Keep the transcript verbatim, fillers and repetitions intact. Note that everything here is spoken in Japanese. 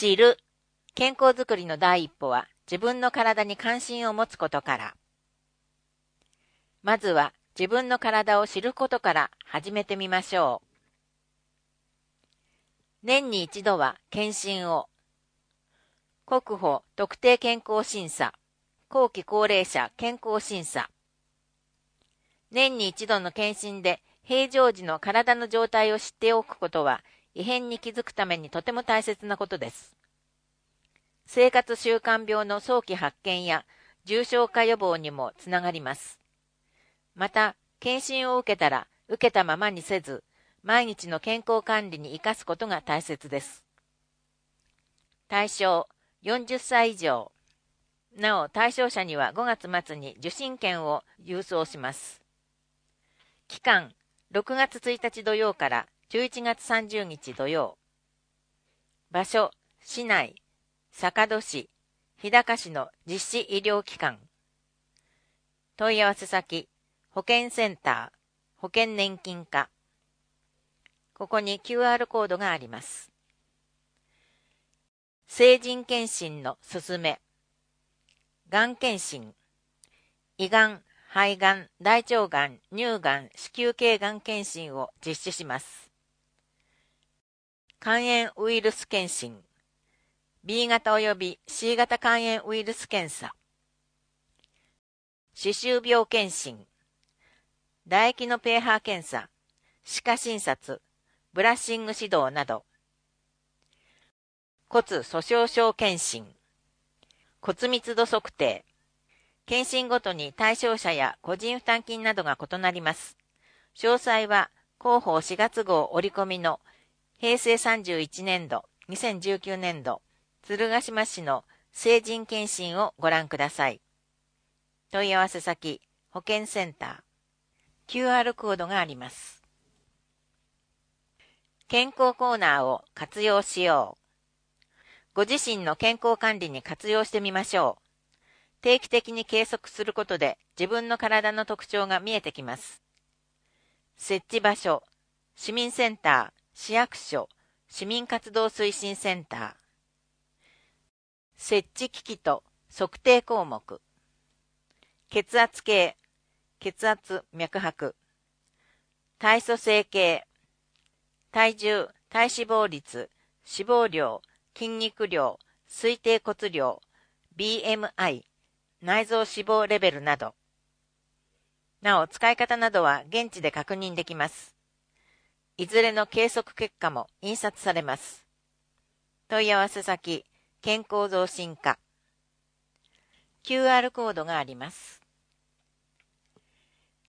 知る。健康づくりの第一歩は自分の体に関心を持つことから。まずは自分の体を知ることから始めてみましょう。年に一度は検診を。国保特定健康審査、後期高齢者健康審査。年に一度の検診で平常時の体の状態を知っておくことは異変に気づくためにとても大切なことです。生活習慣病の早期発見や重症化予防にもつながります。また、検診を受けたら受けたままにせず、毎日の健康管理に生かすことが大切です。対象、よんじゅっさい以上。なお、対象者にはごがつ末に受診券を郵送します。期間、ろくがつついたち土曜からじゅういちがつさんじゅうにち土曜。場所、市内、坂戸市、日高市の実施医療機関。問い合わせ先、保健センター、保険年金課。ここに キューアール コードがあります。成人検診のすすめ。がん検診。胃がん、肺がん、大腸がん、乳がん、子宮頸がん検診を実施します。肝炎ウイルス検診。ビー 型及び シー 型肝炎ウイルス検査。歯周病検診。唾液の pH 検査、歯科診察、ブラッシング指導など。骨粗鬆症検診。骨密度測定。検診ごとに対象者や個人負担金などが異なります。詳細は広報しがつ号折り込みのへいせいさんじゅういちねんど、にせんじゅうきゅうねんど、鶴ヶ島市の成人検診をご覧ください。問い合わせ先、保健センター。キューアール コードがあります。健康コーナーを活用しよう。ご自身の健康管理に活用してみましょう。定期的に計測することで自分の体の特徴が見えてきます。設置場所、市民センター、市役所、市民活動推進センター。設置機器と測定項目。血圧計、血圧、脈拍。体組成計。体重、体脂肪率、脂肪量、筋肉量、推定骨量、ビーエムアイ、内臓脂肪レベルなど。なお、使い方などは現地で確認できます。いずれの計測結果も印刷されます。問い合わせ先、健康増進課。キューアール コードがあります。